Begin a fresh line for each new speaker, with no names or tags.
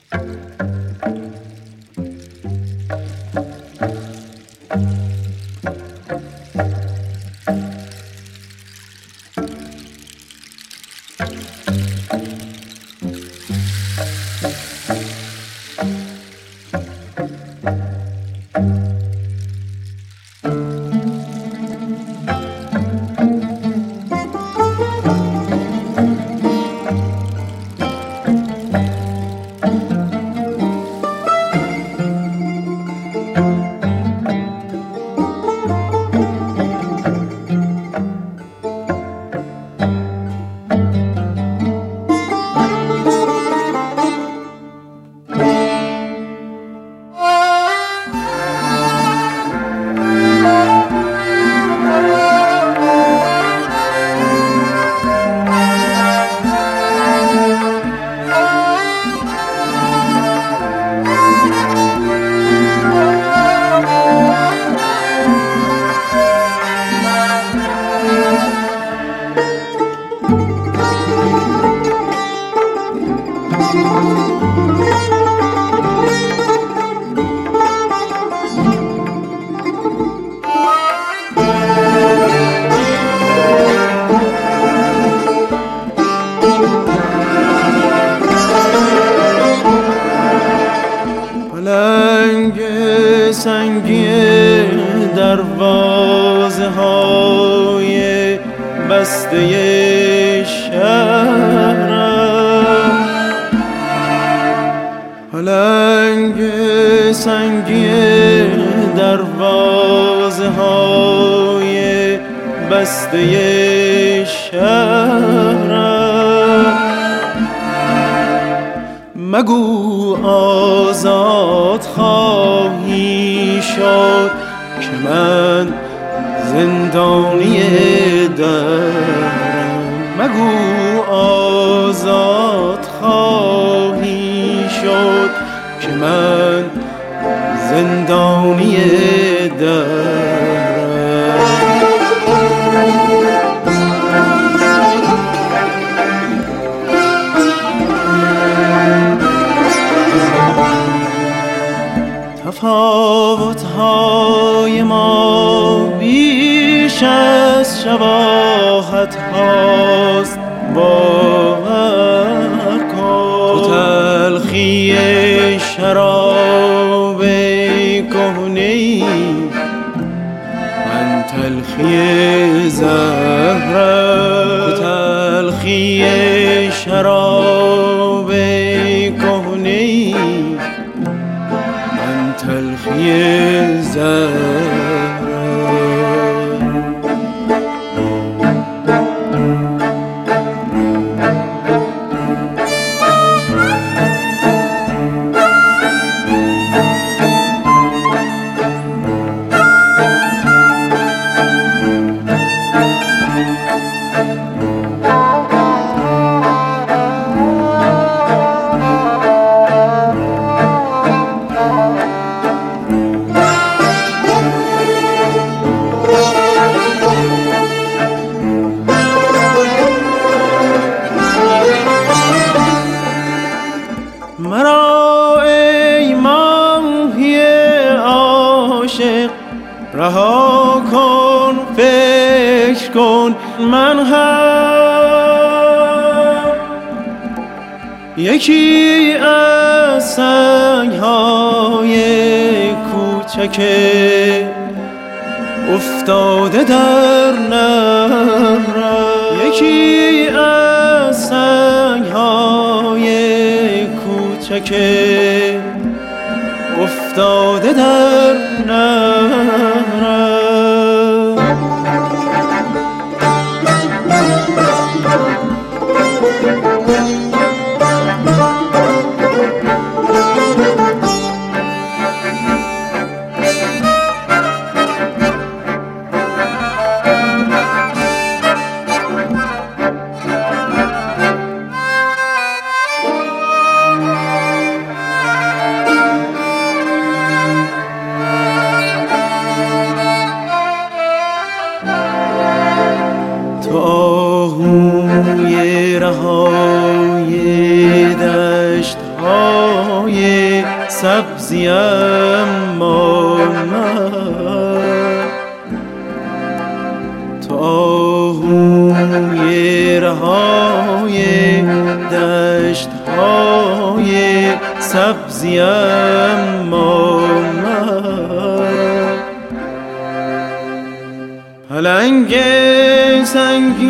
پلنگ سنگی دروازه های بسته شهرم، پلنگ سنگی دروازه های بسته شهرم. مگو آزاد خواهی شد که من زندانی درم. مگو آزاد خواهی شد که من زندانی درم. تفاوت‌های ما بیش از شباهت هاست، باور کن. تو تلخی شراب کهنه‌ای، من تلخی زهرم. تو تلخی شراب کهنه‌ای، تلخی زهرم. مرا ای ماهی عاشق رها کن، فکر کن من هم یکی از سنگ‌های کوچک افتاده در نهرم. یکی از سنگ‌های کوچک افتاده در نهرم. تو آهوی رهای دشت های سبزیم آمد، تو آهوی رهای دشت‌های سبزیم آمد. پلنگ سنگی